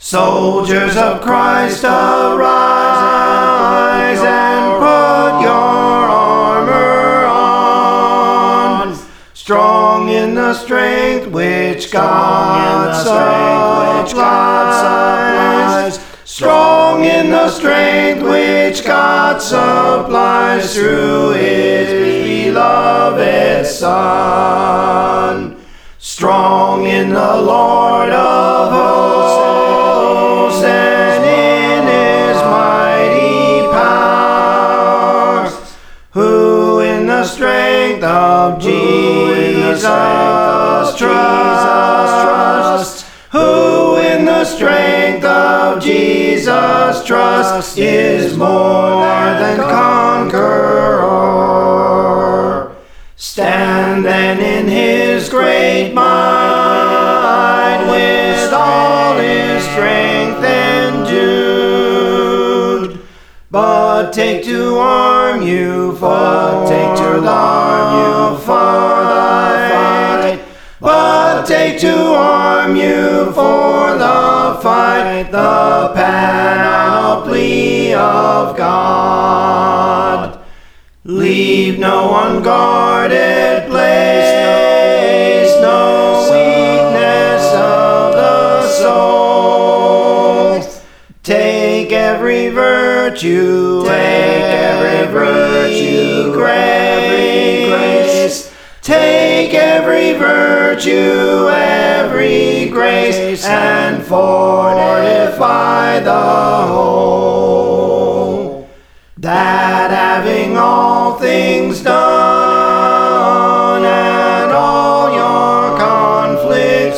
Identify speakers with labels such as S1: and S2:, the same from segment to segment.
S1: Soldiers of Christ, arise and put your armor on, strong in the strength which God supplies, strong in the strength which God supplies through His beloved Son, strong in the Lord of hosts and in His mighty power, who in the strength of Jesus trusts, who in the strength of Jesus trusts, is more than conqueror. Stand then in His great might, with all His strength endued. But take to arm you for the fight. But take to arm you for the fight, the panoply of God. Leave no unguarded place, no weakness of the soul. Take every virtue, every grace. Take every virtue, every grace, and fortify the whole. That having all things done and all your conflicts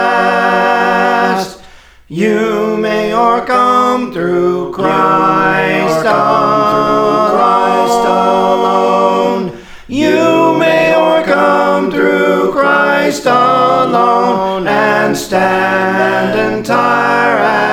S1: past, you may o'ercome through Christ alone. You may o'ercome through Christ alone, and stand entire